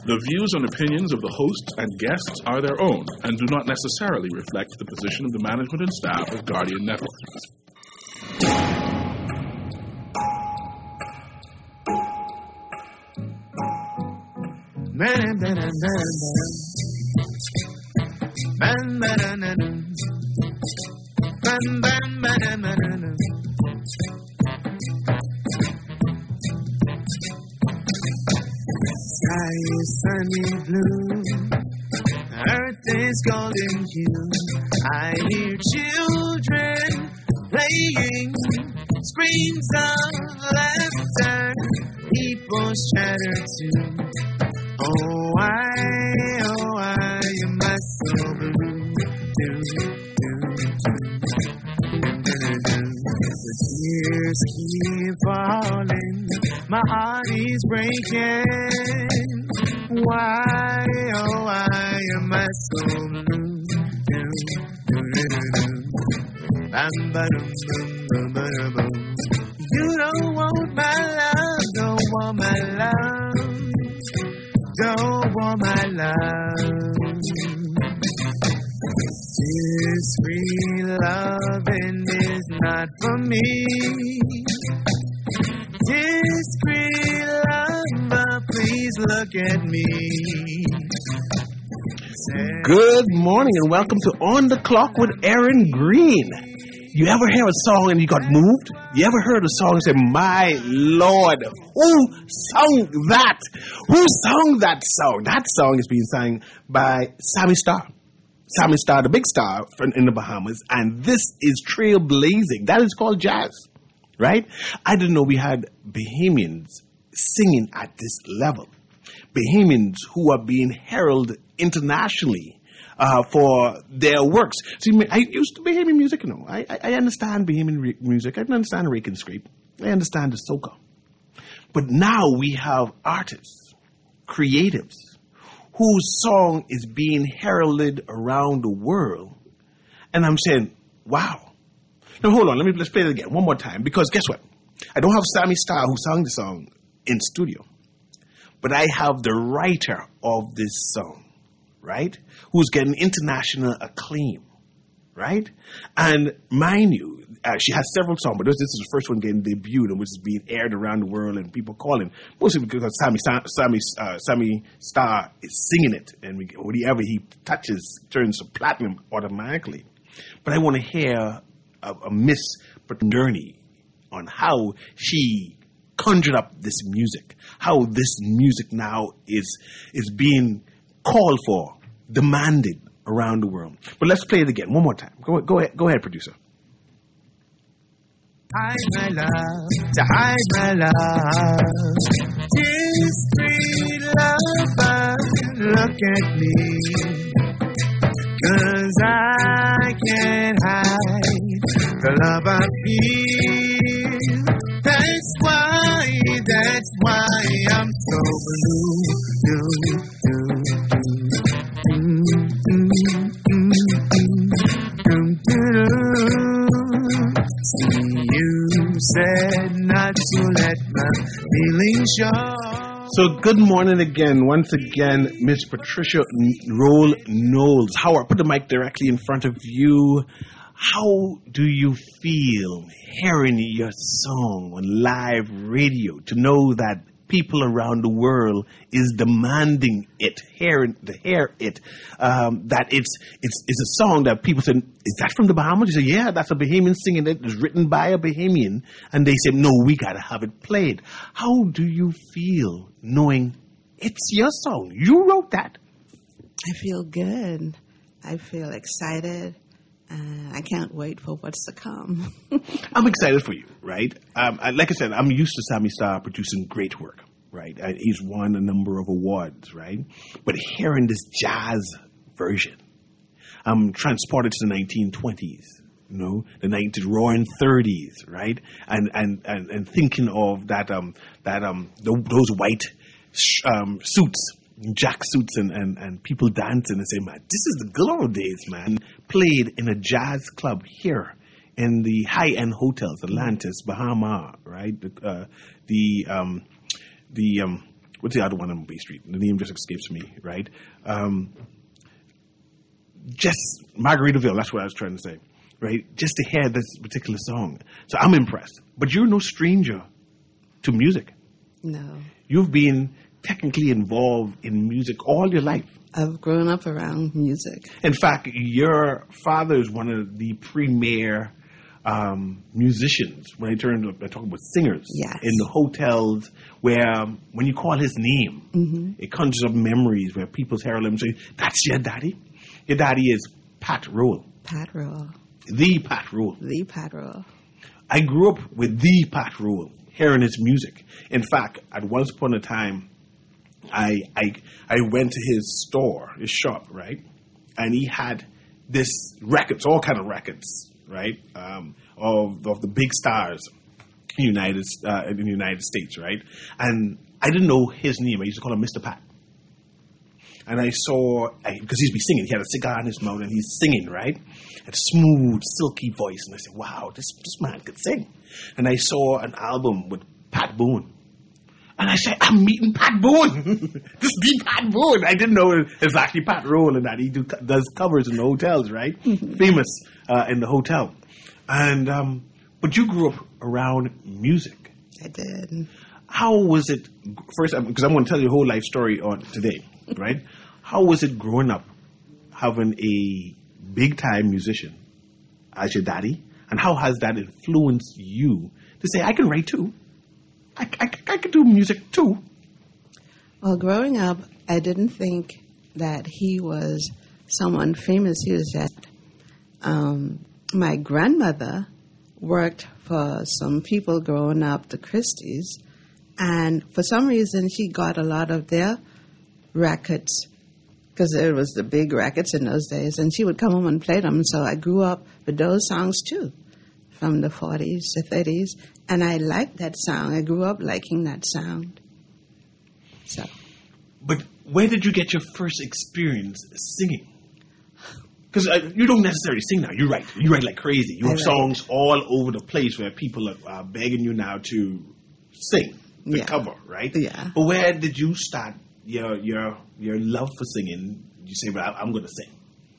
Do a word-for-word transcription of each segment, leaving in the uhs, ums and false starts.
The views and opinions of the hosts and guests are their own and do not necessarily reflect the position of the management and staff of Guardian Network. Sky is sunny blue, earth is golden hue. I hear children playing, screams of laughter, people's chatter too. Oh, why, oh, why am I so blue? Do, do, do, do, do, do. The tears keep falling, my heart is breaking. Why, oh, why am I so blue? Do, do, do, do, do. Bam, ba, dum, dum, ba, da, boom. You don't want my love, don't want my love, don't want my love. Discreet loving is not for me. Discreet lover, please look at me. Good morning and welcome to On the Clock with Aaron Green. You ever hear a song and you got moved? You ever heard a song and say, my Lord, who sung that? Who sung that song? That song is being sung by Sammy Starr. Sammy Starr, the big star in the Bahamas, and this is trailblazing. That is called jazz, right? I didn't know we had Bahamians singing at this level. Bahamians who are being heralded internationally uh, for their works. See, I used to Bahamian music, you know. I, I understand Bahamian re- music. I understand Rake and Scrape. I understand the soca. But now we have artists, creatives, whose song is being heralded around the world. And I'm saying, wow. Now, hold on. Let me let's play it again one more time. Because guess what? I don't have Sammy Starr who sang the song in studio. But I have the writer of this song, right? Who's getting international acclaim, right? And mind you, uh, she has several songs, but this, this is the first one getting debuted and which is being aired around the world and people calling. Mostly because Sammy Sammy uh, Sammy Starr is singing it, and we, whatever he touches turns to platinum automatically. But I want to hear a, a Miss Paternity on how she conjured up this music, how this music now is is being called for, demanded around the world. But let's play it again one more time. Go go ahead, go ahead, producer. Hide my love, to hide my love. Discreet lover, look at me. 'Cause I can't hide the love I feel. That's why, that's why I'm so blue. Do, do, do, do, do, do, do, do. See, you said not to let my feelings show. So good morning again, once again, Miss Patricia Roll Knowles. Howard, put the mic directly in front of you. How do you feel hearing your song on live radio to know that people around the world is demanding it, hearing to hear it, um, that it's it's it's a song that people say, is that from the Bahamas? You say, yeah, that's a Bahamian singing it. It's written by a Bahamian. And they say, no, we got to have it played. How do you feel knowing it's your song? You wrote that. I feel good. I feel excited. Uh, I can't wait for what's to come. I'm excited for you, right? Um, I, like I said, I'm used to Sammy Starr producing great work, right? I, he's won a number of awards, right? But hearing this jazz version, I'm transported to the nineteen twenties, you know, the nineteen roaring thirties, right? And and and, and thinking of that um that um the, those white sh- um, suits. Jack suits and, and, and people dancing and say, man, this is the good old days, man. Played in a jazz club here in the high-end hotels, Atlantis, Bahama, right? The, uh, the, um, the um, what's the other one on Bay Street? The name just escapes me, right? Um, just Margaritaville, that's what I was trying to say, right? Just to hear this particular song. So I'm impressed. But you're no stranger to music. No. You've been technically involved in music all your life. I've grown up around music. In fact, your father is one of the premier um, musicians. When I turn to, I talk about singers Yes. in the hotels where um, when you call his name, Mm-hmm. it conjures up memories where people hear him say, "That's your daddy." Your daddy is Pat Roll, Pat Roll. the Pat Roll. The Pat Roll. I grew up with the Pat Roll, hearing his music. In fact, at once upon a time, I I I went to his store, his shop, right, and he had this records, all kind of records, right, um, of of the big stars in United uh, in the United States, right, and I didn't know his name. I used to call him Mister Pat. And I saw, because he'd be singing, he had a cigar in his mouth and he's singing, right? Had a smooth, silky voice. And I said, wow, this, this man could sing. And I saw an album with Pat Boone. And I said, I'm meeting Pat Boone. This is the Pat Boone. I didn't know it's actually Pat Roll and that he do, does covers in the hotels, right? Famous uh, in the hotel. And, um, but you grew up around music. I did. How was it, first, because I'm going to tell you the whole life story on today, right? How was it growing up having a big-time musician as your daddy? And how has that influenced you to say, I can write too? I, I, I can do music too? Well, growing up, I didn't think that he was someone famous. He was just, um, my grandmother worked for some people growing up, the Christies, and for some reason she got a lot of their records because it was the big records in those days, and she would come home and play them. So I grew up with those songs too, from the forties to thirties, and I liked that sound. I grew up liking that sound. So, but where did you get your first experience singing? Because uh, you don't necessarily sing now. You write. You write like crazy. You I have write. songs all over the place where people are uh, begging you now to sing, to Yeah. cover, right? Yeah. But where did you start your your your love for singing? You say, well, I'm going to sing.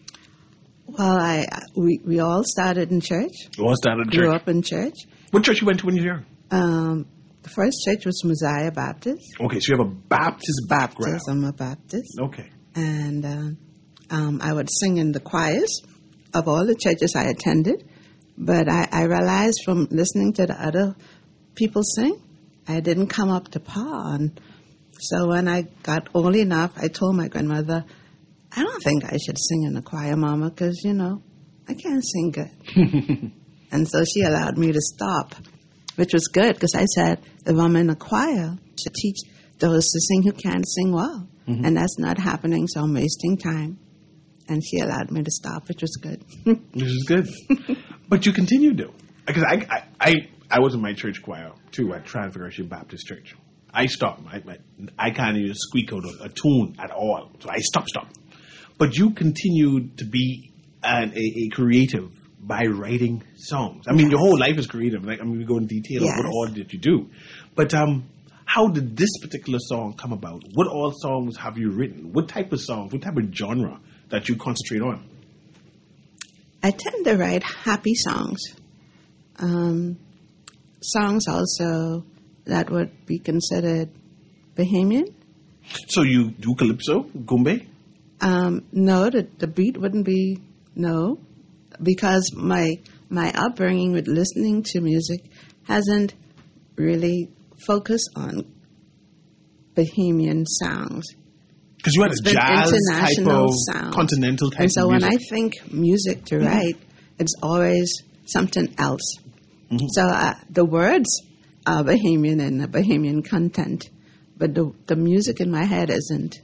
well, I we we all started in church. You all started in Grew church. up in church. What church you went to when you were young? Um, the first church was Mosiah Baptist. Okay, so you have a Baptist background. Baptist. I'm a Baptist. Okay. And um, um, I would sing in the choirs of all the churches I attended. But I, I realized from listening to the other people sing, I didn't come up to par. And so when I got old enough, I told my grandmother, I don't think I should sing in the choir, Mama, because, you know, I can't sing good. And so she allowed me to stop, which was good because I said, if I'm in a choir, to teach those to sing who can't sing well. Mm-hmm. And that's not happening, so I'm wasting time. And she allowed me to stop, which was good. Which is good. But you continue to. Because I, I, I, I was in my church choir, too, at Transfiguration Baptist Church. I stopped. I, I, I can't even squeak out a, a tune at all. So I stopped, stopped. But you continued to be an, a, a creative by writing songs. I mean, your whole life is creative. Like, I mean, we go in detail Yes. of what all did you do. But um, how did this particular song come about? What all songs have you written? What type of songs? What type of genre that you concentrate on? I tend to write happy songs. Um, songs also that would be considered bohemian. So you do calypso, gumbe? Um, no, the, the beat wouldn't be, no, because my my upbringing with listening to music hasn't really focused on bohemian sounds. Because you had It's a been jazz type international of sound. continental type And so of when music. I think music to write, it's always something else. Mhm. So uh, the words are bohemian and a bohemian content, but the the music in my head isn't.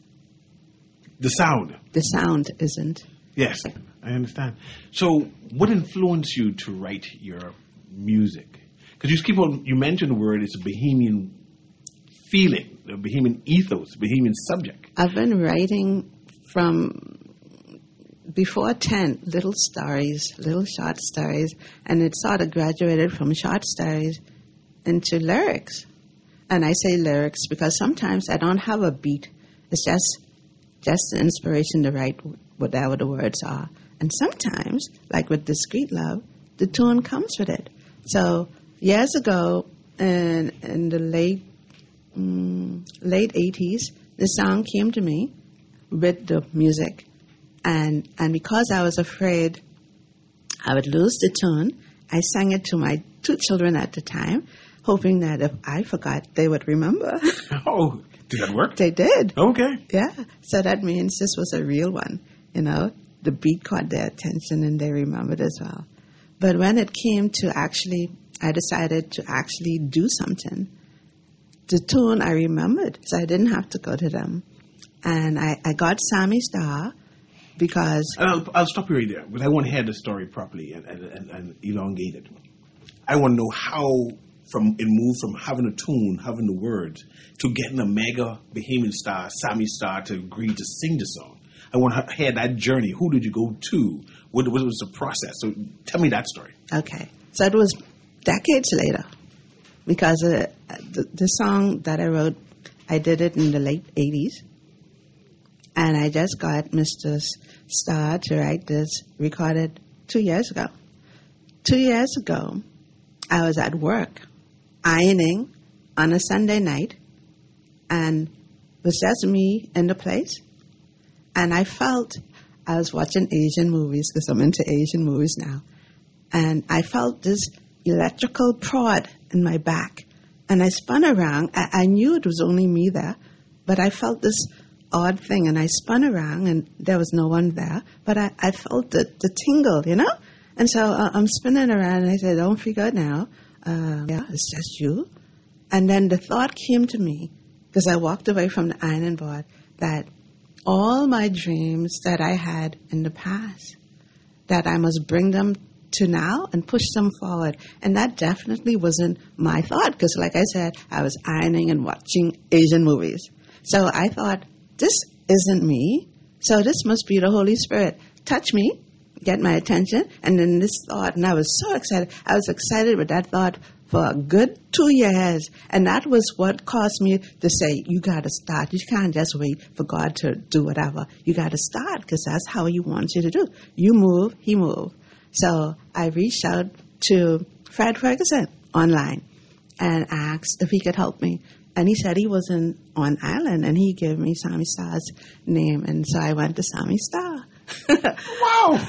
The sound. The sound isn't. Yes, I understand. So what influenced you to write your music? Because you keep on, you mentioned the word, it's a bohemian feeling, a bohemian ethos, bohemian subject. I've been writing from before ten, little stories, little short stories, and it sort of graduated from short stories into lyrics. and I say lyrics because sometimes I don't have a beat. It's just just the inspiration to write whatever the words are. And sometimes, like with Discreet Love, the tune comes with it. So years ago, in, in the late mm, late eighties, the song came to me with the music. And and because I was afraid I would lose the tune, I sang it to my two children at the time, hoping that if I forgot, they would remember. Oh, did that work? They did. Okay. Yeah. So that means this was a real one. You know, the beat caught their attention and they remembered as well. But when it came to actually, I decided to actually do something, the tune I remembered, so I didn't have to go to them. And I, I got Sammy Star because... And I'll, I'll stop you right there, because I want to hear the story properly and, and, and, and elongate it. I want to know how from it moved from having a tune, having the words, to getting a mega behemoth star, Sammy Star, to agree to sing the song. I want to hear that journey. Who did you go to? What, what was the process? So tell me that story. Okay. So it was decades later, because uh, the, the song that I wrote, I did it in the late eighties. And I just got Mister Star to write this, recorded two years ago. Two years ago, I was at work, ironing on a Sunday night, and it was just me in the place. And I felt, I was watching Asian movies, because I'm into Asian movies now, and I felt this electrical prod in my back. And I spun around. I, I knew it was only me there, but I felt this odd thing, and I spun around, and there was no one there, but I, I felt the, the tingle, you know? And so uh, I'm spinning around, and I said, don't freak out now. Uh, yeah, it's just you. And then the thought came to me, because I walked away from the ironing board, that all my dreams that I had in the past, that I must bring them to now and push them forward. And that definitely wasn't my thought, because like I said, I was ironing and watching Asian movies. So I thought, this isn't me, so this must be the Holy Spirit. Touch me, get my attention, and then this thought, and I was so excited. I was excited with that thought for a good two years, and that was what caused me to say, you got to start. You can't just wait for God to do whatever. You got to start, because that's how He wants you to do. You move, He move. So I reached out to Fred Ferguson online and asked if he could help me. And he said he wasn't on island, and he gave me Sammy Star's name, and so I went to Sammy Star. Wow!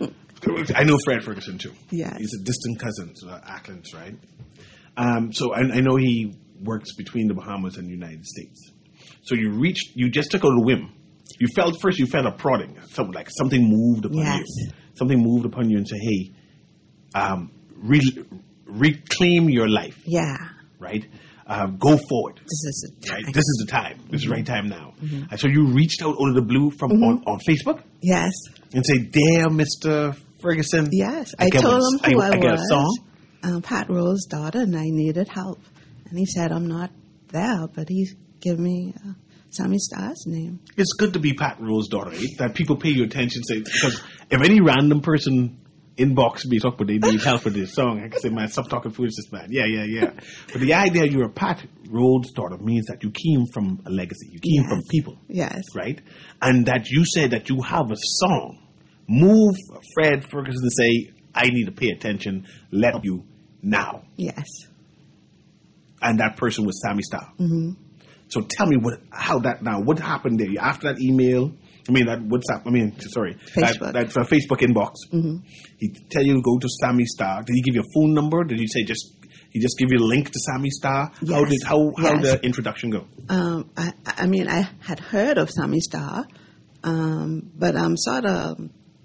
I know Fred Ferguson too. Yes. He's a distant cousin to uh, Ackland's, right? Um, so I, I know he works between the Bahamas and the United States. So you reached, you just took a little whim. You felt, first you felt a prodding, something like something moved upon Yes. you. Something moved upon you and said, hey, um, re- reclaim your life, Yeah. right? Um, go forward. This is the time. Right? This is the time. This is the right time now. Mm-hmm. And so you reached out out of the blue from Mm-hmm. on, on Facebook Yes. and say, "Dear Mister Ferguson, Yes. I, I get told a- him who I, I, I get a was. song." Um, Pat Roll's daughter, and I needed help. And he said, I'm not there, but he gave me uh, Sammy Star's name. It's good to be Pat Roll's daughter, right? That people pay you attention. Say, because if any random person inbox me talk, but they need help with this song, I can say, man, stop talking foolishness, man. Yeah, yeah, yeah. But the idea you're a Pat Roll's daughter means that you came from a legacy. You came Yes. from people. Yes. Right? And that you said that you have a song. Move Fred Ferguson to say, I need to pay attention, let you now. Yes. And that person was Sammy Star. Mm-hmm. So tell me what, how that now, what happened there? After that email, I mean, that WhatsApp, I mean, sorry, Facebook. that, that uh, Facebook inbox. Mm-hmm. He tell you to go to Sammy Star. Did he give you a phone number? Did he say just, he just give you a link to Sammy Star? How Yes. did, how, how Yes. the introduction go? Um, I, I mean, I had heard of Sammy Star, um, but I'm sort of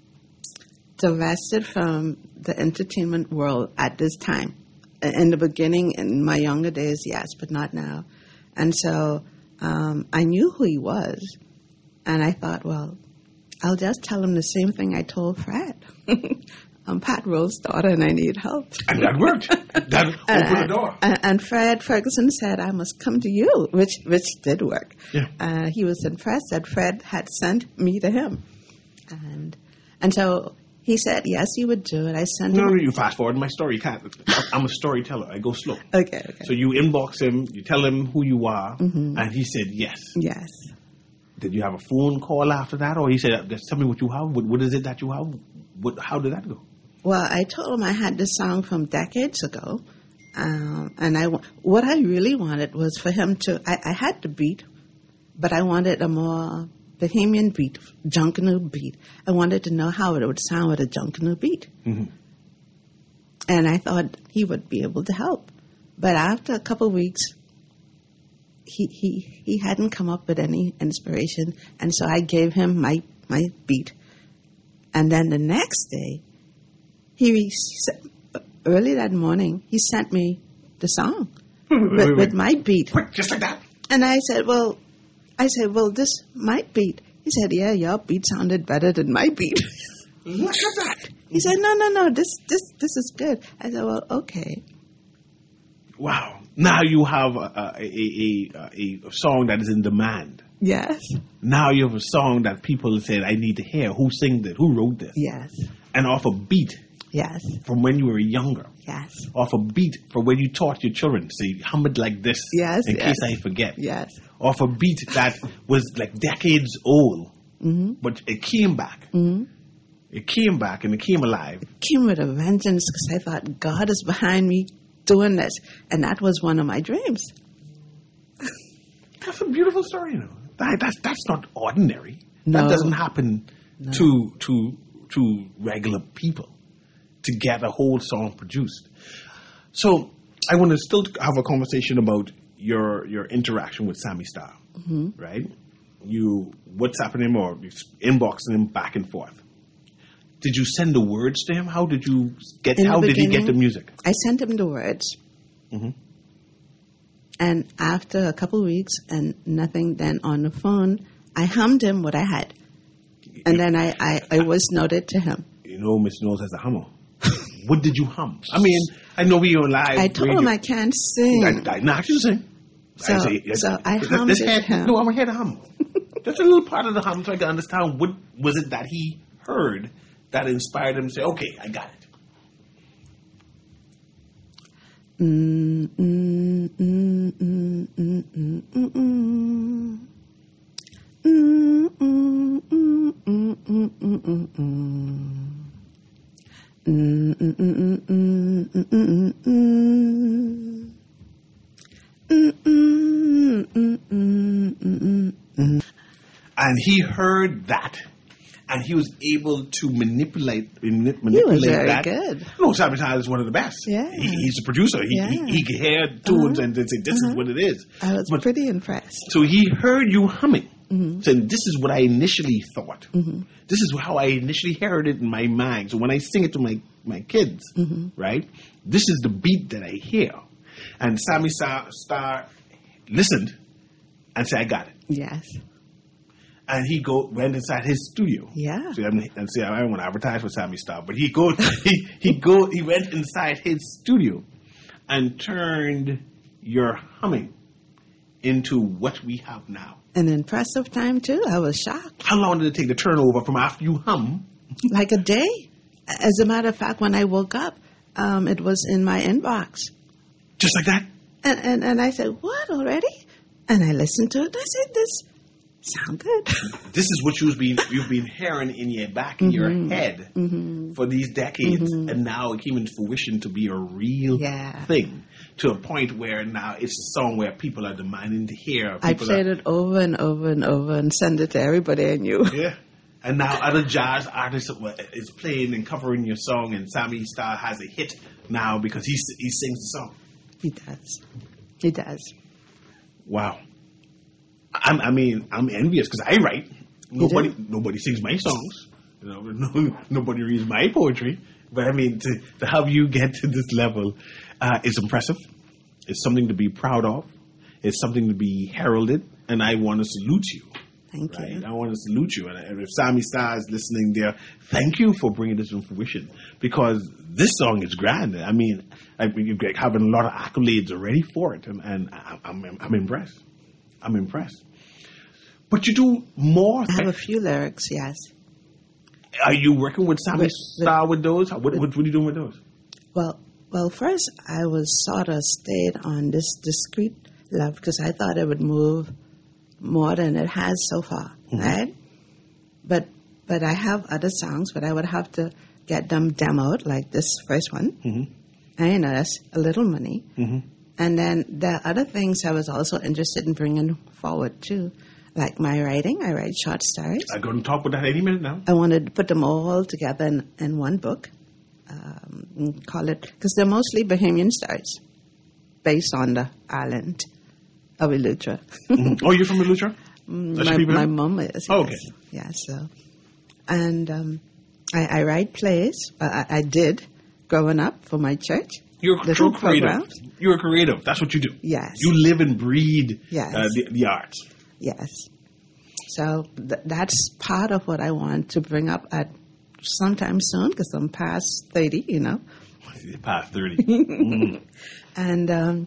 divested from the entertainment world at this time. In the beginning, in my younger days, yes, but not now. And so um, I knew who he was, and I thought, well, I'll just tell him the same thing I told Fred. I'm Pat Roll's daughter, and I need help. And that worked. That opened the door. And, and Fred Ferguson said, I must come to you, which which did work. Yeah. Uh, he was impressed that Fred had sent me to him. And and so he said yes, he would do it. I sent No, him. no, you fast forward my story. You can't. I'm a storyteller. I go slow. Okay, okay. So you inbox him, you tell him who you are, and he said yes. Yes. Did you have a phone call after that, or he said, "Just tell me what you have. What, what is it that you have? What, how did that go?" Well, I told him I had this song from decades ago, um, and I wa- what I really wanted was for him to. I, I had the beat, but I wanted a more Bahamian beat, Junkanoo beat. I wanted to know how it would sound with a Junkanoo beat, Mm-hmm. and I thought he would be able to help. But after a couple of weeks, he he he hadn't come up with any inspiration, and so I gave him my my beat, and then the next day. He early that morning, he sent me the song Wait, with, wait, wait. with my beat, Quick, just like that. and I said, "Well, I said, well, this my beat." He said, "Yeah, your beat sounded better than my beat." Look at that. He said, "No, no, no, this this this is good." I said, "Well, okay." Wow. Now you have a, a, a, a, a song that is in demand. Yes, Now you have a song that people said, "I need to hear." Who sang this? Who wrote this? yes, And off a beat yes, from when you were younger. yes, Off a beat from when you taught your children. Say, hum it like this. Yes, In yes. case I forget. yes. Off a beat that was like decades old. Mm-hmm. But it came back. Mm-hmm. It came back and it came alive. Came with a vengeance because I thought God is behind me doing this, and that was one of my dreams. That's a beautiful story, you know. That, that's that's not ordinary. No. That doesn't happen to to to regular people to get a whole song produced. So I want to still have a conversation about your your interaction with Sammy Star, Mm-hmm. right? You WhatsApping him or inboxing him back and forth. Did you send the words to him? How did you get? In the How did he get the beginning, music? I sent him the words. Mhm. And after a couple of weeks and nothing, then on the phone, I hummed him what I had. And then I, I, I voice noted to him. You know, Miss Knowles has a hummer. What did you hum? I mean, I know we on live. I told radio. him I can't sing. I, I, no, I should sing. So- I say, so I this- hummed this it had- to him. No, I'm going to hum. Just a little part of the hum so I can understand what was it that he heard that inspired him to say, okay, I got it. Mm, mm, mm, mm, mm, mm, mm, mm. Mm, mm, mm, mm, mm, mm, mm, mm. Mm, mm, mm, mm, mm, mm, mm, mm. Mm, mm, mm, mm, mm, mm. And he heard that. And he was able to manipulate mani- manipulate very that. good. No, Sabotage is one of the best. Yeah. He, he's a producer. He, Yeah. he, he can hear tunes and say, this is what it is. I was But- pretty impressed. So he heard you humming, Mm-hmm. saying, this is what I initially thought. This is how I initially heard it in my mind. So when I sing it to my, my kids, Mm-hmm. right, this is the beat that I hear. And Sammy Star, Star listened and said, I got it. Yes. And he go went inside his studio. Yeah. So I'm, and see, I don't want to advertise for Sammy Star, but he go he he go he went inside his studio and turned your humming into what we have now. An impressive time, too. I was shocked. How long did it take to turn over from after you hum? Like a day. As a matter of fact, when I woke up, um, it was in my inbox. Just like that? And, and, and I said, what, already? And I listened to it. I said, this sound good. This is what you've been you've been hearing in your back in your head for these decades, and now it came into fruition to be a real Yeah. thing. To a point where now it's a song where people are demanding to hear. I People played are, it over and over and over and sent it to everybody I knew. Yeah. And now other jazz artists is playing and covering your song, and Sammy Star has a hit now because he he sings the song. He does. He does. Wow. I'm, I mean, I'm envious because I write. Nobody do? nobody sings my songs. You know, no, nobody reads my poetry. But I mean, to, to have you get to this level uh, is impressive. It's something to be proud of. It's something to be heralded. And I want to salute you. Thank Right? you. I want to salute you. And if Sammy Star is listening there, thank you for bringing this to fruition. Because this song is grand. I mean, I, you're having a lot of accolades already for it. And, and I, I'm, I'm impressed. I'm impressed. But you do more. I have a few lyrics, yes. Are you working with Sammy With- Star with those? What, what, what are you doing with those? Well, well, first I was sort of stayed on this discreet level because I thought it would move more than it has so far, Mm-hmm. right? But but I have other songs, but I would have to get them demoed, like this first one. Mm-hmm. And you know, that's a little money. Mm-hmm. And then there are other things I was also interested in bringing forward too, like my writing. I write short stories. I'm going to talk about that any minute now. I wanted to put them all together in, in one book, um, and call it, because they're mostly Bahamian stories based on the island of Eleuthera. Mhm. Oh, you're from Eleuthera? That's my, your people my name? mom is. Oh, yes. okay. Yeah, so. And um, I, I write plays. Uh, I, I did growing up for my church. You're a Little true creative. programs. You're a creative. That's what you do. Yes. You live and breathe Yes. uh, the, the arts. Yes. So th- that's part of what I want to bring up at sometime soon, because I'm past thirty, you know. Past thirty. Mm. And um,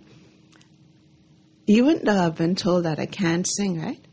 even though I've been told that I can't sing, right?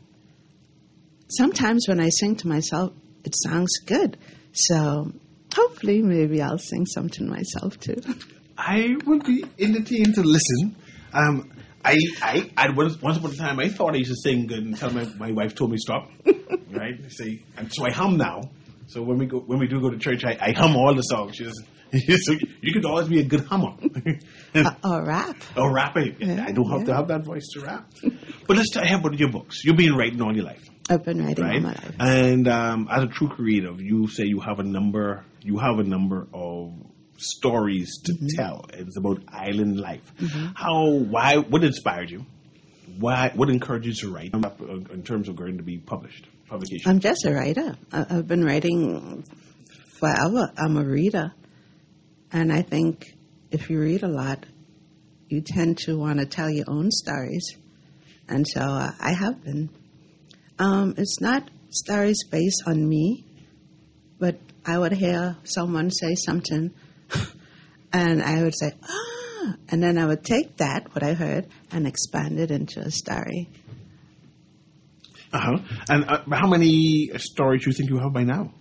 Sometimes when I sing to myself, it sounds good. So hopefully maybe I'll sing something myself too. I would be entertained to listen. Um, I, I, I once, once upon a time, I thought I used to sing good until my, my wife told me stop. Right? I say, and so I hum now. So when we go, when we do go to church, I, I hum all the songs. She says, so you could always be a good hummer. Uh, or rap. Or rapping. Yeah, I don't have yeah. to have that voice to rap. But let's talk about your books. You've been writing all your life. I've been writing all Right, my life. and um, as a true creative, you say you have a number. You have a number of stories to Mm-hmm. tell. It's about island life. How? Why? What inspired you? Why? What encouraged you to write in terms of going to be published? Publication. I'm just a writer. I- I've been writing forever. I'm a reader. And I think if you read a lot, you tend to want to tell your own stories. And so uh, I have been. Um, it's not stories based on me, but I would hear someone say something, and I would say, ah, and then I would take that, what I heard, and expand it into a story. Uh huh. And uh, how many stories do you think you have by now?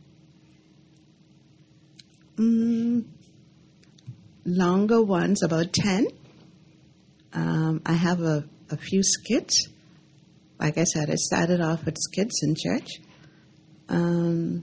Mm, longer ones, about ten. Um, I have a, a few skits. Like I said, I started off with skits in church. Um,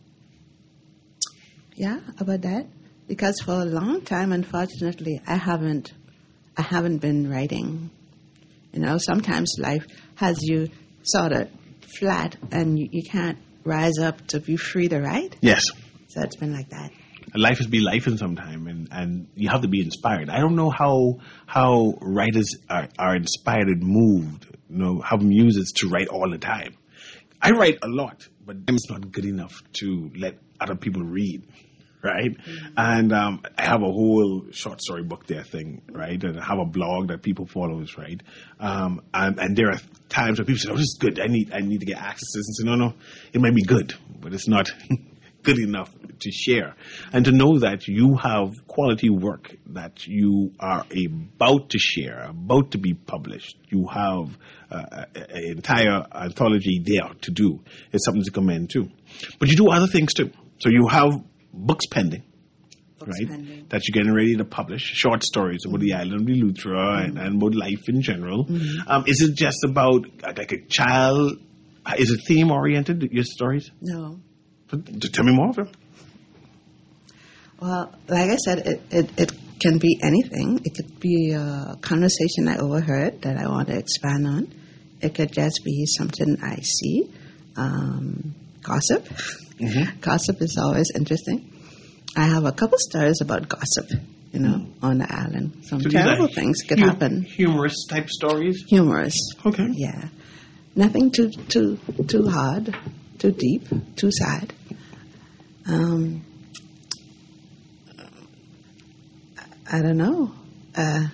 yeah, about that. Because for a long time, unfortunately, I haven't, I haven't been writing. You know, sometimes life has you sort of flat, and you, you can't rise up to be free to write. Yes. So it's been like that. Life is be life in some time, and, and you have to be inspired. I don't know how how writers are, are inspired and moved, you know, have muses to write all the time. I write a lot, but it's not good enough to let other people read, right? Mm-hmm. And um, I have a whole short story book there thing, right? And I have a blog that people follow, right? Um, and, and there are times when people say, "Oh, this is good. I need I need to get access to this," and say, "No, no, it might be good, but it's not." Good enough to share, and to know that you have quality work that you are about to share, about to be published. You have uh, an entire anthology there to do. It's something to commend too. But you do other things too. So you have books pending, Books right? pending. That you're getting ready to publish. Short stories about the island of Eleuthera mm-hmm. and, and about life in general. Mm-hmm. Um, is it just about uh, like a child? Uh, is it theme oriented? Your stories? No. Tell me more of it. Well, like I said, it, it, it can be anything. It could be a conversation I overheard that I want to expand on. It could just be something I see. Um, gossip. Mm-hmm. Gossip is always interesting. I have a couple stories about gossip, you know, mm-hmm. on the island. Some so terrible things could hum- happen. Humorous type stories? Humorous. Okay. Yeah. Nothing too too too hard, too deep, too sad. Um, I don't know. Uh,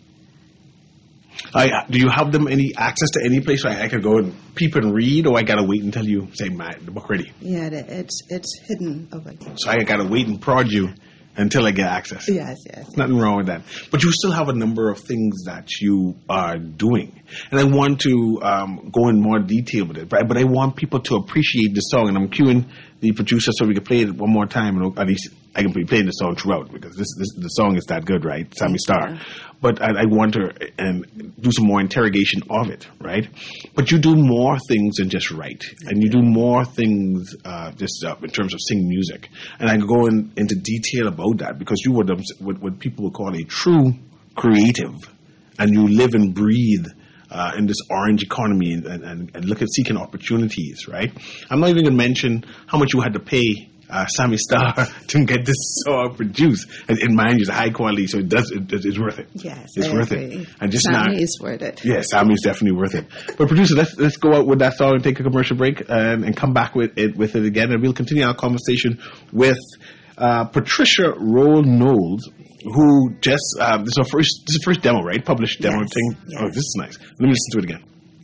I, do you have them any access to any place where I could go and peep and read, or I gotta wait until you say, "My the book ready"? yeah, the- it's it's hidden over there. So I gotta wait and prod you until I get access. Yes, yes. Nothing wrong with that. But you still have a number of things that you are doing. And I want to um, go in more detail with it, right? But I want people to appreciate the song. And I'm cueing the producer so we can play it one more time. And at least I can be playing the song throughout because this, this the song is that good, right? Sammy Star. Yeah. But I, I want to um, do some more interrogation of it, right? But you do more things than just write. And you do more things uh, just uh, in terms of singing music. And I can go in, into detail about that because you were what, what people would call a true creative. And you live and breathe uh, in this orange economy and, and, and look at seeking opportunities, right? I'm not even going to mention how much you had to pay Uh, Sammy Star to get this song produced, and, and mind you, it's high quality, so it does it, it's worth it. Yes, it's I worth agree. it. And just Sammy not, is worth it. yeah, Sammy is definitely worth it. But producer, let's let's go out with that song and take a commercial break, and, and come back with it with it again, and we'll continue our conversation with uh, Patricia Roll Knowles, who just uh, this is her first this is her first demo, right? Published demo Yes, thing. yes. Oh, this is nice. Let me listen to it again.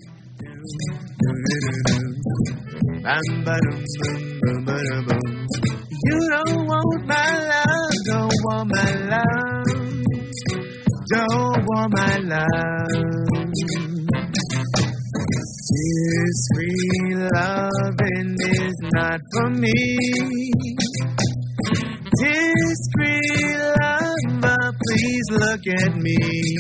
You don't want my love, don't want my love, don't want my love. This free loving is not for me. Discreet lover, please look at me.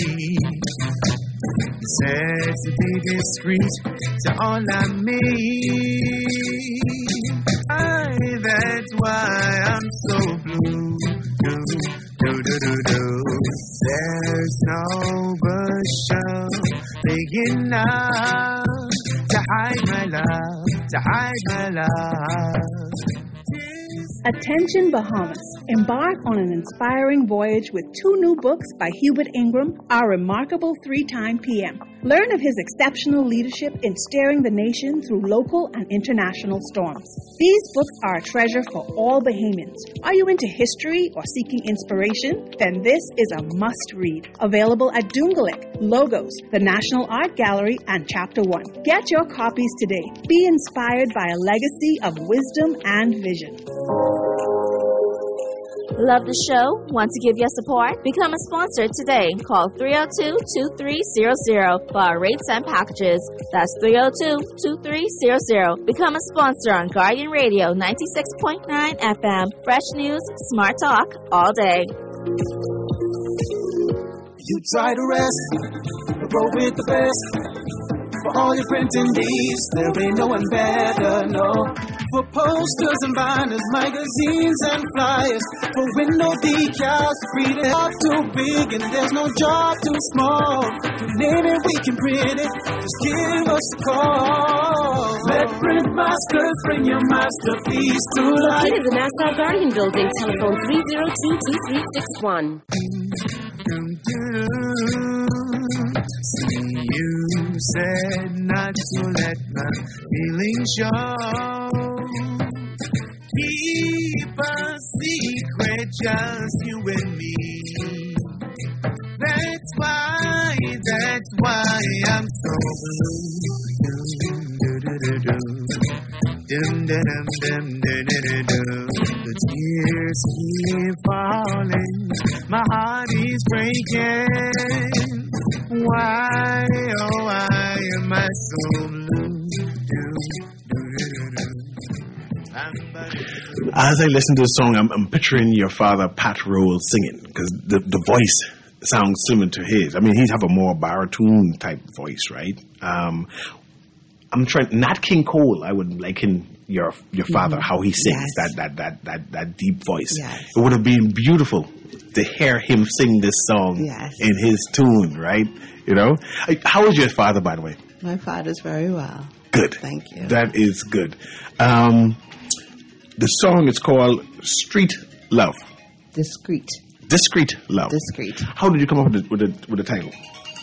It says to be discreet to all I mean. I, that's why I'm so blue. Do, do, do, do, do. There's no bushel big enough to hide my love, to hide my love. Attention Bahamas. Embark on an inspiring voyage with two new books by Hubert Ingram, Our Remarkable Three-Time P M. Learn of his exceptional leadership in steering the nation through local and international storms. These books are a treasure for all Bahamians. Are you into history or seeking inspiration? Then this is a must-read. Available at Dungalik, Logos, the National Art Gallery, and Chapter one. Get your copies today. Be inspired by a legacy of wisdom and vision. Love the show? Want to give your support? Become a sponsor today. Call three oh two, two three zero zero for our rates and packages. That's three oh two, two three zero zero. Become a sponsor on Guardian Radio ninety-six point nine F M. Fresh news, smart talk, all day. You try to rest, roll with the best. For all your printing needs, there ain't no one better, no. For posters and binders, magazines and flyers. For window decals, read it up too big and there's no job too small. You name it, we can print it, just give us a call. Let Print Masters bring your masterpiece to life. Located in the Nassau Guardian Building, telephone three oh two, two three six one. See, you said not to let my feelings show. Keep a secret, just you and me. That's why, that's why I'm so blue. Dum, dum, dum, dum, dum, dum, dum. The tears keep falling, my heart is breaking. Why, oh, why am I so blue? As I listen to the song, I'm, I'm picturing your father, Pat Roll, singing because the, the voice sounds similar to his. I mean, he'd have a more baritone type voice, right? Um, I'm trying. Nat King Cole, I would liken your your father, mm-hmm. how he sings Yes. that, that that that that deep voice. Yes. It would have been beautiful to hear him sing this song Yes. in his tune, right? You know. How is your father, by the way? My father's very well. Good. Thank you. That is good. Um, the song is called Street Love. Discreet. Discreet Love. Discreet. How did you come up with the, with the, with the title?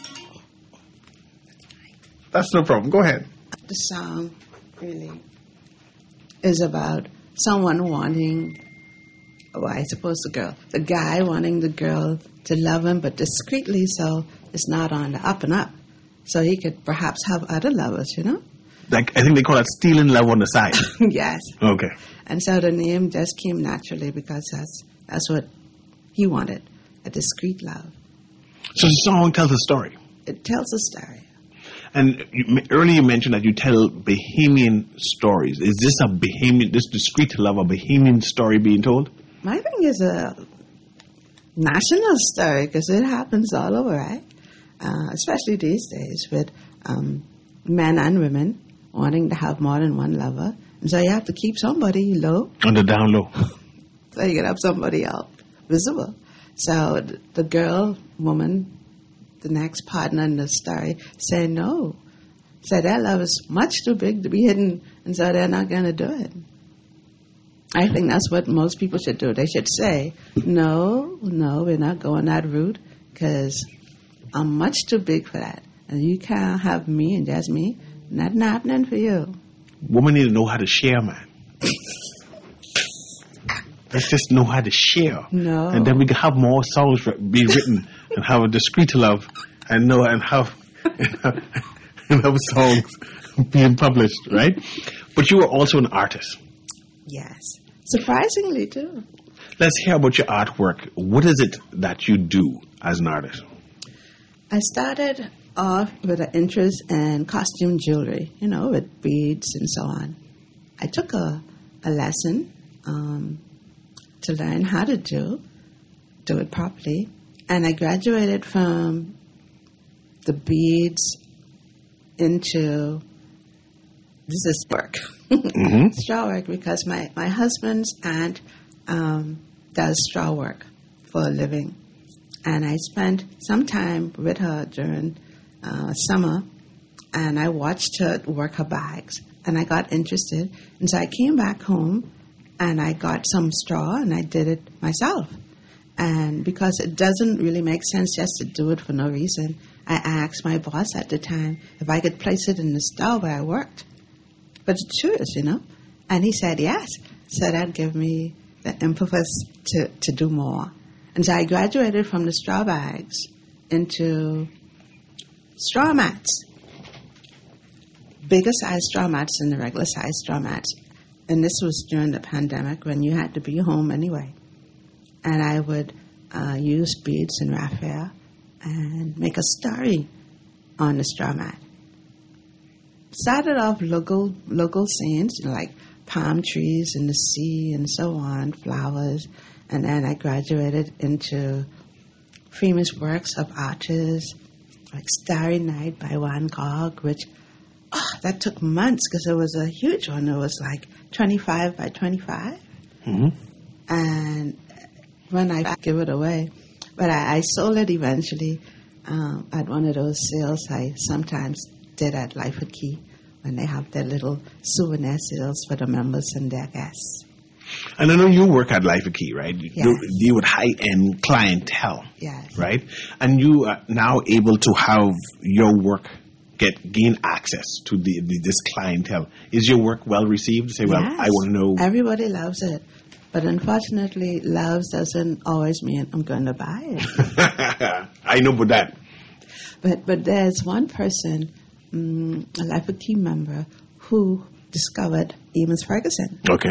That's no problem. Go ahead. The song really is about someone wanting, well, I suppose the girl, the guy wanting the girl to love him, but discreetly, so it's not on the up and up. So he could perhaps have other lovers, you know? Like I think they call that stealing love on the side. Yes. Okay. And so the name just came naturally because that's that's what He wanted a discreet love. So the song tells a story. It tells a story. And you, earlier you mentioned that you tell Bahamian stories. Is this a Bahamian, this discreet love, a Bahamian story being told? My thing is a national story because it happens all over, right? Uh, especially these days with um, men and women wanting to have more than one lover. And so you have to keep somebody low. On the down low. So you can have somebody out visible. So th- the girl, woman, the next partner in the story say no. Say their love is much too big to be hidden, and so they're not going to do it. I think that's what most people should do. They should say, no, no, we're not going that route because I'm much too big for that. And you can't have me and just me. Nothing happening for you. Women need to know how to share, man. Let's just know how to share. No. And then we can have more songs be written and have a discreet love and know and have, and have songs being published, right? But you are also an artist. Yes. Surprisingly, too. Let's hear about your artwork. What is it that you do as an artist? I started off with an interest in costume jewelry, you know, with beads and so on. I took a, a lesson um, to learn how to do, do it properly. And I graduated from the beads into, this is work. Mm-hmm. Straw work, because my, my husband's aunt um, does straw work for a living. And I spent some time with her during uh, summer, and I watched her work her bags, and I got interested. And so I came back home, and I got some straw, and I did it myself. And because it doesn't really make sense just to do it for no reason, I asked my boss at the time if I could place it in the store where I worked. But it's yours, you know. And he said yes. So that gave me the impetus to, to do more. And so I graduated from the straw bags into straw mats. Bigger size straw mats than the regular size straw mats. And this was during the pandemic when you had to be home anyway. And I would uh, use beads and raffia and make a story on the straw mat. Started off local local scenes, you know, like palm trees in the sea and so on, flowers. And then I graduated into famous works of artists, like Starry Night by Van Gogh, which, oh, that took months because it was a huge one. It was like twenty-five by twenty-five. Mm-hmm. And when I give it away, but I, I sold it eventually um, at one of those sales I sometimes did at Lyford Key when they have their little souvenir sales for the members and their guests. And I know you work at Lyford Key, right? You Yes. deal with high-end clientele, Yes. right? And you are now able to have your work get gain access to the, the this clientele. Is your work well received? Say, well, Yes. I want to know. Everybody loves it. But unfortunately, loves doesn't always mean I'm going to buy it. I know about that. But but there's one person, um, a Lyford Key member, who discovered Amos Ferguson. Okay.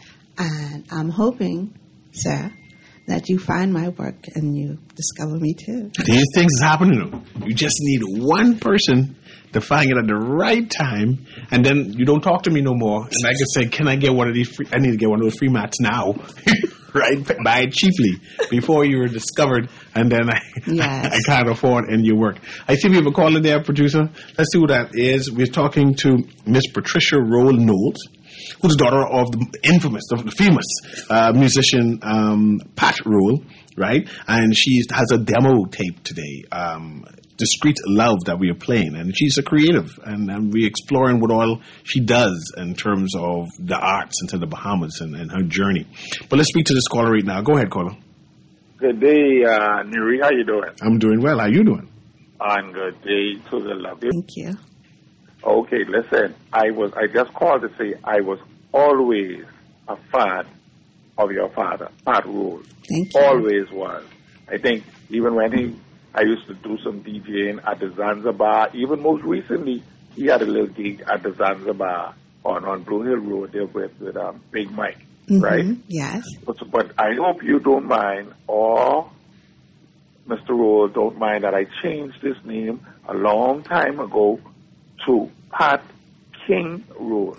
And I'm hoping, sir, that you find my work and you discover me too. These things is happening. You just need one person to find it at the right time, and then you don't talk to me no more. And I can say, can I get one of these free, I need to get one of those free mats now, right? Buy it cheaply before you were discovered, and then I, Yes. I, I can't afford any of your work. I see we have a caller there, producer. Let's see who that is. We're talking to Miss Patricia Roll Knowles, who's the daughter of the infamous, of the famous uh, musician um, Pat Roll, right? And she has a demo tape today, um, Discreet Love, that we are playing. And she's a creative, and, and we're exploring what all she does in terms of the arts into the Bahamas and, and her journey. But let's speak to this caller right now. Go ahead, caller. Good day, uh, Nuri. How you doing? I'm doing well. How you doing? I'm good. Day to the love. Thank you. Okay, listen. I was. I just called to say I was always a fan of your father, Pat Roll. Thank you. Always was. I think even when he, I used to do some DJing at the Zanzibar. Even most recently, he had a little gig at the Zanzibar on, on Blue Hill Road there with, with um, Big Mike. Mm-hmm. right? Yes. But, but I hope you don't mind, or Mister Roll don't mind that I changed this name a long time ago to Pat King Roll.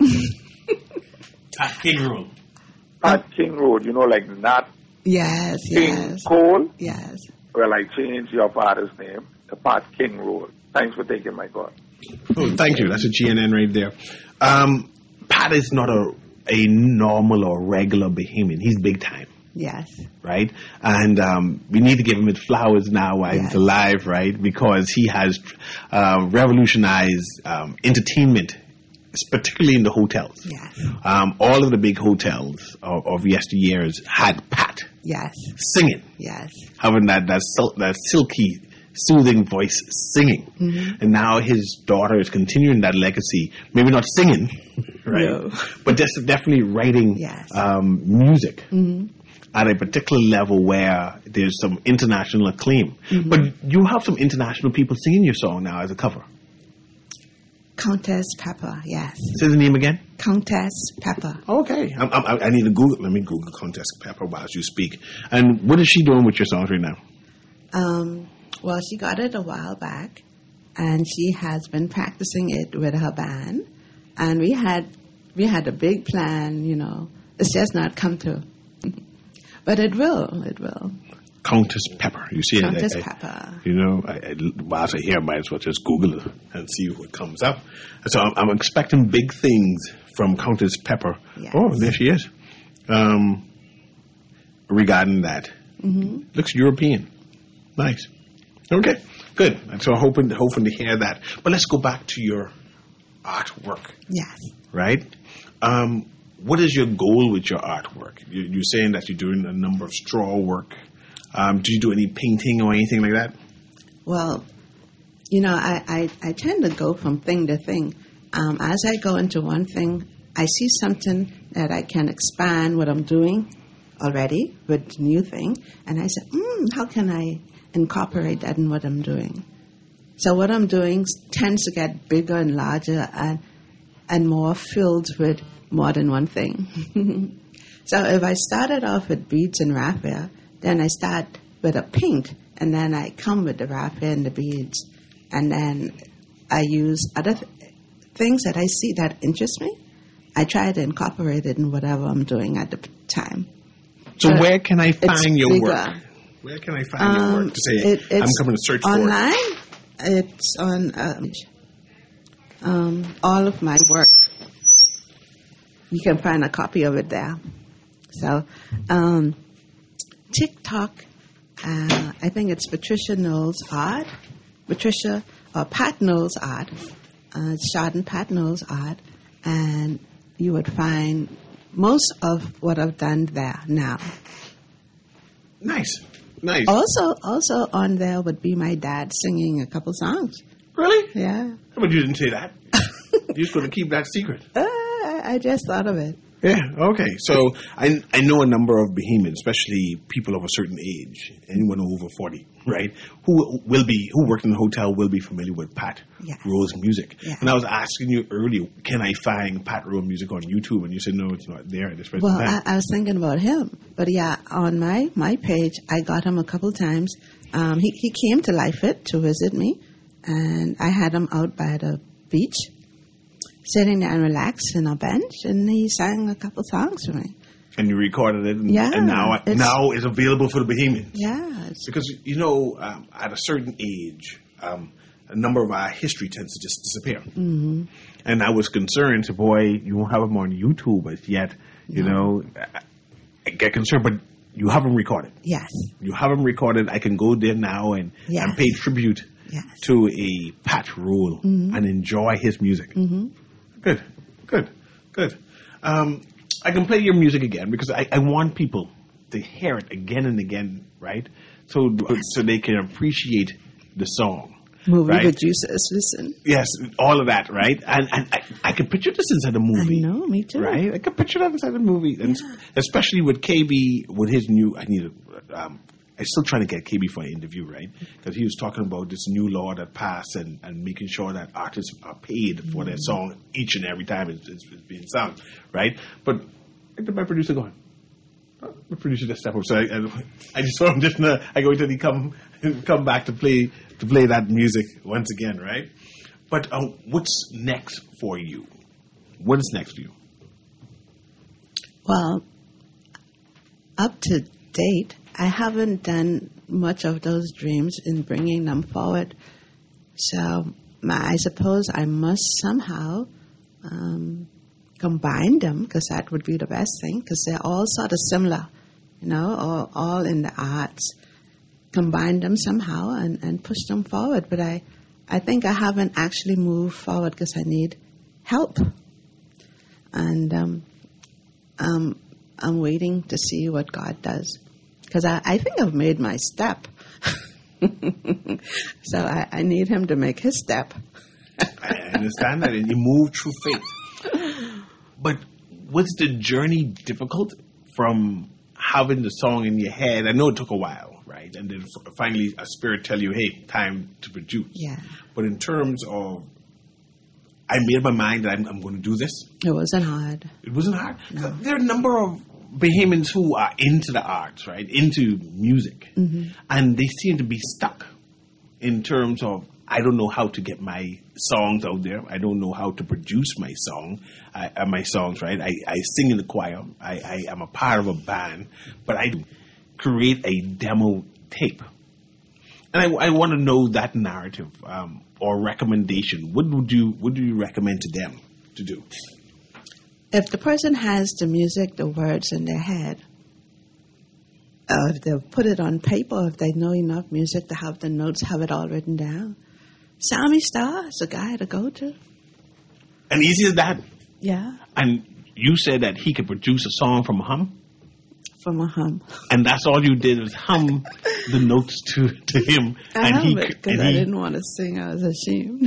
Pat King Roll. Pat King Roll, you know, like not Yes, King yes. Cole. Yes. Well, I changed your father's name to Pat King Roll. Thanks for taking my call. Oh, thank you. That's a G N N right there. Um, Pat is not a a normal or regular Bahamian. He's big time. Yes. Right? And um, we need to give him his flowers now while Yes. he's alive, right? Because he has uh, revolutionized um, entertainment, particularly in the hotels. Yes. Um, all of the big hotels of, of yesteryears had Pat Yes. singing, Yes. having that, that, sil- that silky, soothing voice singing. Mm-hmm. And now his daughter is continuing that legacy, maybe not singing, right? No. But just definitely writing Yes. um, music. Mm-hmm. At a particular level where there's some international acclaim. Mm-hmm. But you have some international people singing your song now as a cover. Countess Pepper, yes. Say the name again? Countess Pepper. Okay. I'm, I'm, I need to Google. Let me Google Countess Pepper while you speak. And what is she doing with your songs right now? Um, well, she got it a while back, and she has been practicing it with her band. And we had we had a big plan, you know. It's just not come to. But it will. It will. Countess Pepper. You see Countess it? I, I, Pepper. You know, I, I, whilst I hear, I might as well just Google it and see what comes up. So I'm, I'm expecting big things from Countess Pepper. Yes. Oh, there she is. Um, regarding that. Mm-hmm. Looks European. Nice. Okay, good. And so hoping, hoping to hear that. But let's go back to your artwork, Yes. right? Um, what is your goal with your artwork? You, you're saying that you're doing a number of straw work. Um, do you do any painting or anything like that? Well, you know, I, I, I tend to go from thing to thing. Um, as I go into one thing, I see something that I can expand what I'm doing already with the new thing. And I say, mm, how can I incorporate that in what I'm doing? So what I'm doing tends to get bigger and larger and, and more filled with more than one thing. So if I started off with beads and raffia, then I start with a paint, and then I come with the raffia and the beads, and then I use other th- things that I see that interest me. I try to incorporate it in whatever I'm doing at the p- time. So But where can I find your bigger. work? Where can I find your Um, work? To say, it- I'm it's coming to search for online. it. It's on um, um, all of my work. You can find a copy of it there. So, um, TikTok, uh, I think it's Patricia Knowles Art. Patricia, or Pat Knowles Art. Uh, it's Shad and Pat Knowles Art. And you would find most of what I've done there now. Nice, nice. Also, also on there would be my dad singing a couple songs. Really? Yeah. But you didn't say that. You're just going to keep that secret. Uh, I I just thought of it. Yeah, okay. So I I know a number of Bahamians, especially people of a certain age, anyone over forty, right, who will be, who work in the hotel will be familiar with Pat Yes. Rowe's music. Yes. And I was asking you earlier, can I find Pat Rowe music on YouTube? And you said, no, it's not there at this present Well, time. I, I was thinking about him. But yeah, on my, my page, I got him a couple times. Um, he, he came to Lifeit to visit me, and I had him out by the beach, sitting there and relaxed in a bench, and he sang a couple songs for me. And you recorded it, and, Yeah, and now it's- now it's available for the Bahamians. Yeah. It's, Because, you know, um, at a certain age, um, a number of our history tends to just disappear. mm-hmm. And I was concerned, so boy, you won't have them on YouTube as yet. You know, I, I get concerned, but you have them recorded. Yes. You have them recorded. I can go there now and, Yes. and pay tribute Yes. to a Pat Rowe Mhm. and enjoy his music. Mm-hmm. Good, good, good. Um, I can play your music again because I, I want people to hear it again and again, right? So so they can appreciate the song. Movie right? producers, listen. Yes, all of that, right? And and I, I can picture this inside a movie. I know, me too. Right? I can picture that inside a movie. And Yeah. especially with K B, with his new, I need to, um, I'm still trying to get K B for an interview, right? Because he was talking about this new law that passed and, and making sure that artists are paid for their song each and every time it's, it's, it's being sung, right? But Where's my producer going? Oh, the producer just stepped up. So I, I, I just saw him just now. I go until he come come back to play to play that music once again, right? But um, what's next for you? What is next for you? Well, up to date, I haven't done much of those dreams in bringing them forward. So my, I suppose I must somehow um, combine them, because that would be the best thing, because they're all sort of similar, you know, all, all in the arts. Combine them somehow and, and push them forward. But I, I think I haven't actually moved forward because I need help. And um, um, I'm waiting to see what God does. Because I, I think I've made my step. So I, I need him to make his step. I understand that. And you move through faith. But was the journey difficult from having the song in your head? I know it took a while, right? And then finally a spirit tell you, hey, time to produce. Yeah. But in terms of, I made up my mind that I'm, I'm going to do this. It wasn't hard. It wasn't hard? No. There are a number of Bahamians who are into the arts, right? Into music. Mm-hmm. And they seem to be stuck in terms of, I don't know how to get my songs out there. I don't know how to produce my song, uh, my songs, right? I, I sing in the choir. I, I am a part of a band, but I create a demo tape. And I, I want to know that narrative um, or recommendation. What would you What do you recommend to them to do? If the person has the music, the words in their head, uh, if they'll put it on paper, if they know enough music to have the notes, have it all written down. Sammy Starr is a guy to go to. And easy as that? Yeah. And you said that he could produce a song from a hum? From a hum. And that's all you did was hum the notes to, to him. I and he, because I didn't want to sing. I was ashamed.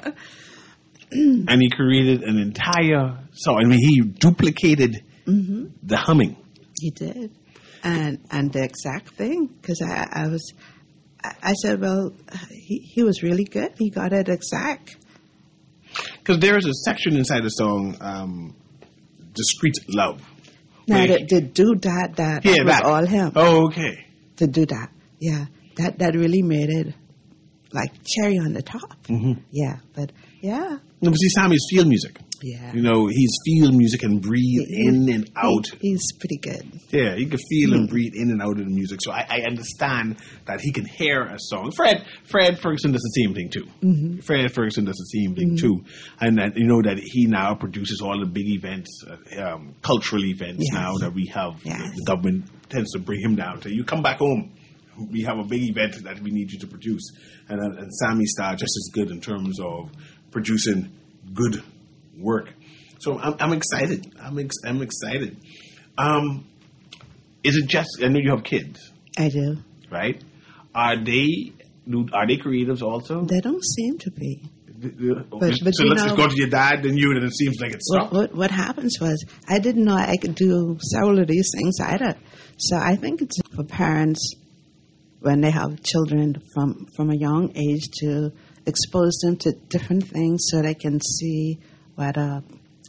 And he created an entire song. I mean, he duplicated mm-hmm. the humming. He did. And and the exact thing, because I, I was, I, I said, well, he, he was really good. He got it exact. Because there is a section inside the song, um, Discreet Love. Now, the, the do that, that, yeah, that was that. all him. Oh, okay. To do that. Yeah. That, that really made it like cherry on the top. Mm-hmm. Yeah. But, yeah. No, but see, Sammy's field music. Yeah. You know, he's field music and breathe he, in and out. He, he's pretty good. Yeah, he can feel mm-hmm. and breathe in and out of the music. So I, I understand that he can hear a song. Fred Fred Ferguson does the same thing too. Mm-hmm. Fred Ferguson does the same thing mm-hmm. too. And that, you know that he now produces all the big events, uh, um, cultural events yes. now that we have. Yes. The, the government tends to bring him down to, you come back home. We have a big event that we need you to produce. And, uh, and Sammy Starr just as good in terms of producing good work. So I'm, I'm excited. I'm ex- I'm excited. Um, is it just? I know you have kids. I do. Right? Are they? Are they creatives also? They don't seem to be. But, but so let's know, just go to your dad and you, and it seems like it's what, what, what happens was I didn't know I could do several of these things either. So I think it's for parents when they have children from from a young age to expose them to different things so they can see whether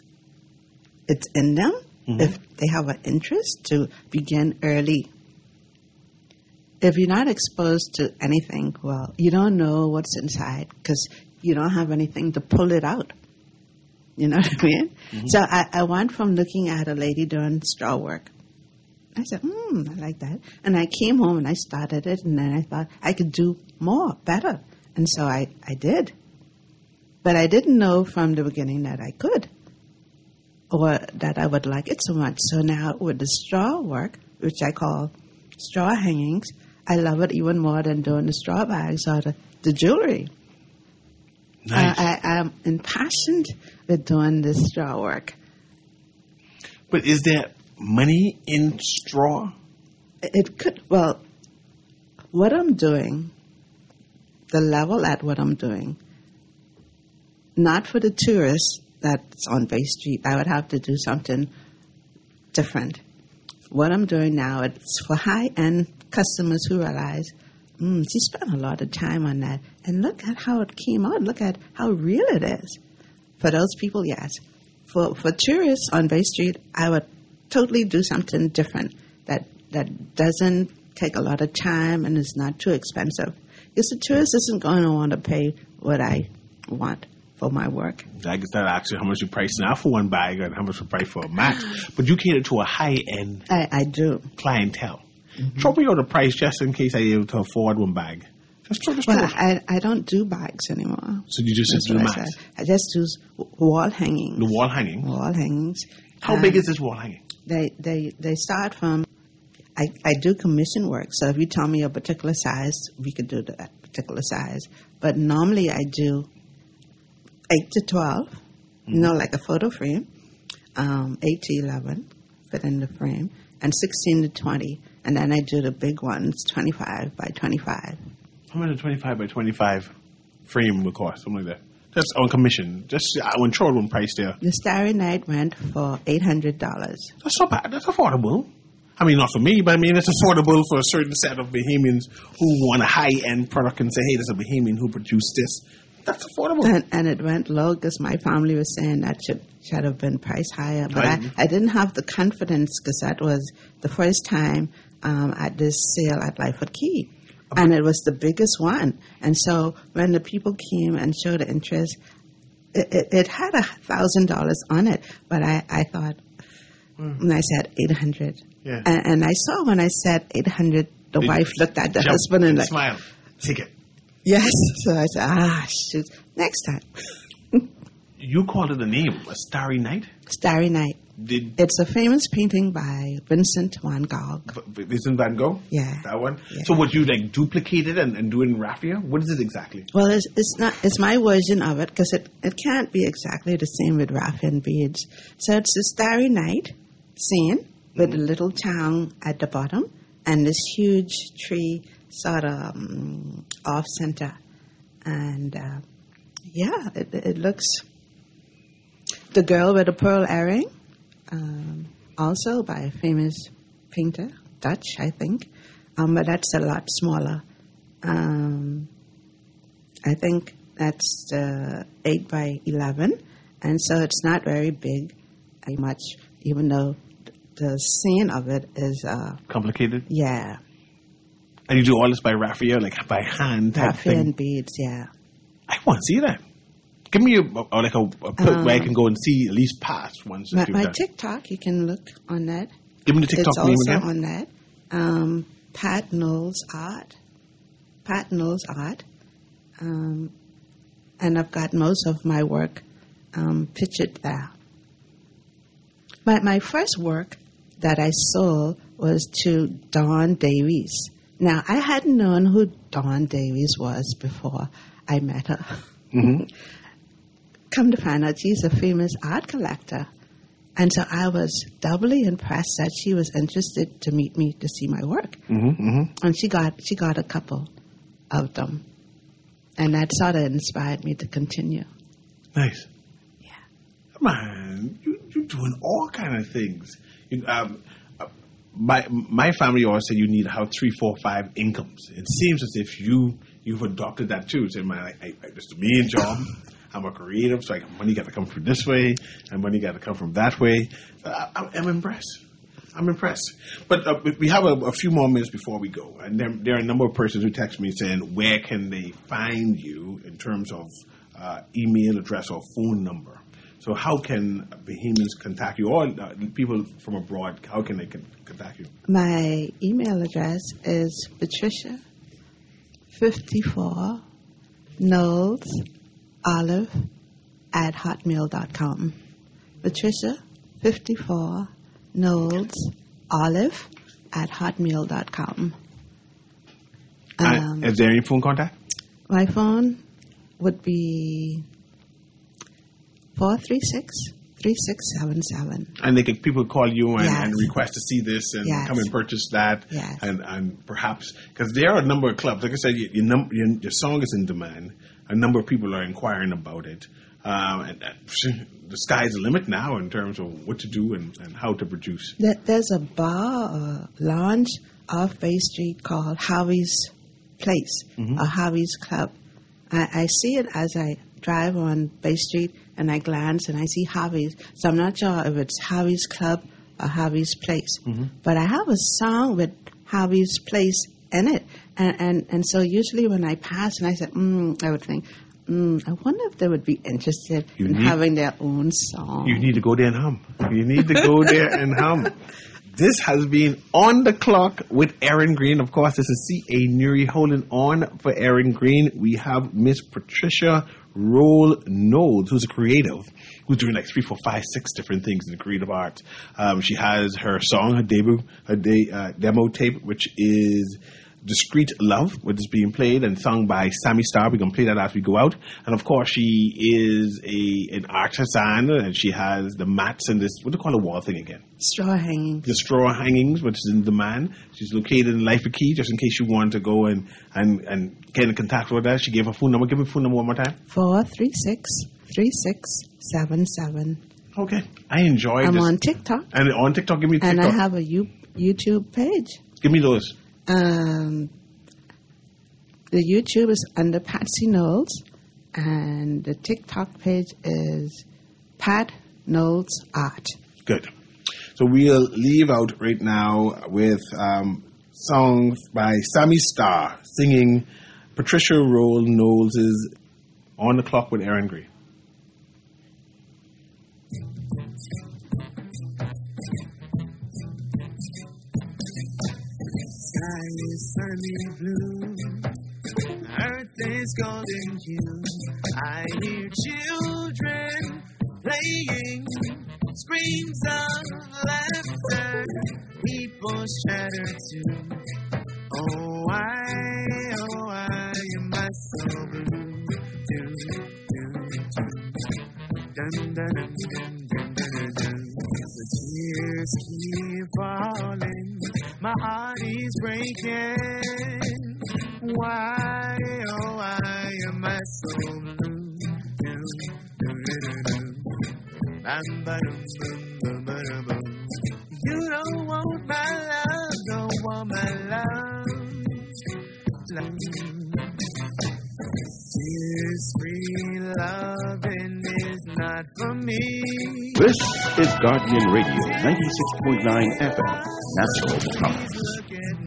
it's in them, mm-hmm. if they have an interest, to begin early. If you're not exposed to anything, well, you don't know what's inside because you don't have anything to pull it out. You know what I mean? Mm-hmm. So I, I went from looking at a lady doing straw work. I said, hmm, I like that. And I came home and I started it, and then I thought I could do more, better. And so I, I did. But I didn't know from the beginning that I could or that I would like it so much. So now with the straw work, which I call straw hangings, I love it even more than doing the straw bags or the, the jewelry. Nice. Uh, I, I'm impassioned with doing this straw work. But is there money in straw? It could. Well, what I'm doing, the level at what I'm doing, not for the tourists that's on Bay Street. I would have to do something different. What I'm doing now, it's for high-end customers who realize, mm, she spent a lot of time on that. And look at how it came out. Look at how real it is. For those people, yes. For for tourists on Bay Street, I would totally do something different that that doesn't take a lot of time and is not too expensive. Because the tourist isn't going to want to pay what I want for my work. I guess that actually how much you price now for one bag and how much you price for a match. But you cater to a high-end I, I do. clientele. Mm-hmm. Throw me out the price just in case I'm able to afford one bag. Just throw, just Well, throw it. I, I don't do bags anymore. So you just That's do the what I mats. said. I just do s- wall hangings. The wall hanging. Wall hangings. How Um, big is this wall hanging? They, they, they start from, I, I do commission work. So if you tell me a particular size, we could do that particular size. But normally I do eight to twelve, mm-hmm. you know, like a photo frame, um, eight to eleven, fit in the frame, and sixteen to twenty. And then I do the big ones, twenty-five by twenty-five. How much a twenty-five by twenty-five frame would cost? Something like that. Just on commission. Just I went throw one price there. The Starry Night went for eight hundred dollars. That's not bad. That's affordable. I mean, not for me, but I mean, it's affordable for a certain set of Bahamians who want a high-end product and say, hey, there's a Bahamian who produced this. That's affordable. And, and it went low because my family was saying that should should have been priced higher. But I, I didn't have the confidence because that was the first time um, at this sale at Lightfoot Key. And it was the biggest one. And so when the people came and showed interest, it, it, it had a thousand dollars on it. But I, I thought, mm. when I said eight hundred, yeah. and, and I saw when I said eight hundred, the They wife looked at the jump husband and, and like, smile. Take it. Yes. So I said, ah, shoot, next time. You called it a name, a Starry Night? Starry Night. Did It's a famous painting by Vincent van Gogh. V- Vincent van Gogh? Yeah. That one? Yeah. So would you like duplicate it and, and do it in raffia? What is it exactly? Well, it's, it's not. It's my version of it because it, it can't be exactly the same with raffia and beads. So it's a Starry Night scene with mm-hmm. a little town at the bottom and this huge tree sort of um, off center, and uh, yeah, it, it looks. The Girl with a Pearl Earring, um, also by a famous painter, Dutch, I think, um, but that's a lot smaller. Um, I think that's the eight by eleven, and so it's not very big, uh, much, even though the scene of it is uh, complicated. Yeah, and you do all this by raffia, like by hand type raffia thing. and beads. Yeah, I want to see that. Give me a, a like a, a put Um, where I can go and see at least past ones. my, that you've my done. TikTok, you can look on that. Give me the TikTok it's name also again. on that. Um, Pat Knowles Art. Pat Knowles Art. Um, and I've got most of my work um, pictured there. But my first work that I sold was to Dawn Davies. Now, I hadn't known who Dawn Davies was before I met her. Mm-hmm. Come to find out, she's a famous art collector. And so I was doubly impressed that she was interested to meet me to see my work. Mm-hmm, mm-hmm. And she got she got a couple of them. And that sort of inspired me to continue. Nice. Yeah. Man, you, you're doing all kind of things. You, um, uh, my my family always said you need to have three, four, five incomes. It seems as if you, you've adopted that too. Saying, man, I, I, I, this is the main job. I'm a creative, so I, money got to come from this way, and money got to come from that way. I, I'm impressed. I'm impressed. But uh, we have a, a few more minutes before we go, and there, there are a number of persons who text me saying, where can they find you in terms of uh, email address or phone number? So how can Bahamians contact you, or uh, people from abroad, how can they con- contact you? My email address is Patricia fifty-four Knowles Olive at hotmail dot com. Patricia fifty-four Knowles Olive at hotmail dot com. Um, uh, is there any phone contact? My phone would be four three six, three six seven seven. And they can, people call you and, Yes. and request to see this and Yes. come and purchase that. Yes. And, and perhaps, because there are a number of clubs, like I said, your, your, num- your, your song is in demand. A number of people are inquiring about it. Um, and, and the sky's the limit now in terms of what to do and, and how to produce. There, there's a bar or lounge off Bay Street called Howie's Place, Mhm. or Howie's Club. I, I see it as I drive on Bay Street and I glance and I see Howie's. So I'm not sure if it's Howie's Club a Harvey's Place. Mm-hmm. But I have a song with Harvey's Place in it. And, and, and so usually when I pass and I said, mm, I would think, mm, I wonder if they would be interested You in need- having their own song. You need to go there and hum. You need to go there and hum. This has been On the Clock with Aaron Green. Of course, this is C A Nuri holding on for Aaron Green. We have Miss Patricia Roll Knowles, who's a creative, who's doing like three, four, five, six different things in the creative arts. Um, she has her song, her debut, her de- uh, demo tape, which is Discreet Love, which is being played and sung by Sammy Starr. We're going to play that as we go out. And of course, she is a an artisan, and she has the mats and this, what do you call the wall thing again? Straw hanging. The straw hangings, which is in demand. She's located in Life Key, just in case you want to go and, and, and get in contact with her. She gave her phone number. Give me phone number one more time. four three six, three six seven seven. Okay. I enjoyed I'm this. on TikTok. And on TikTok, give me TikTok. And I have a U- YouTube page. Give me those. Um, the YouTube is under Patsy Knowles, and the TikTok page is Pat Knowles Art. Good. So we'll leave out right now with um, songs by Sammy Starr singing Patricia Roll Knowles' On the Clock with Aaron Green. Sky is sunny blue, earth is golden hue. I hear children playing, screams of laughter, people's chatter too. Oh, I, oh, I am I so blue. Do, do, do. Dun, dun, dun, dun, dun, dun, dun. The tears keep falling, my heart is breaking. Why, oh, why am I so blue? Do, do, do, do, do. Bam, ba-dum, bum, bum, ba-dum, bum. You don't want my love, don't want my love. Love. Tears-free loving is not for me. This is Guardian Radio, ninety-six point nine F M, National Talk.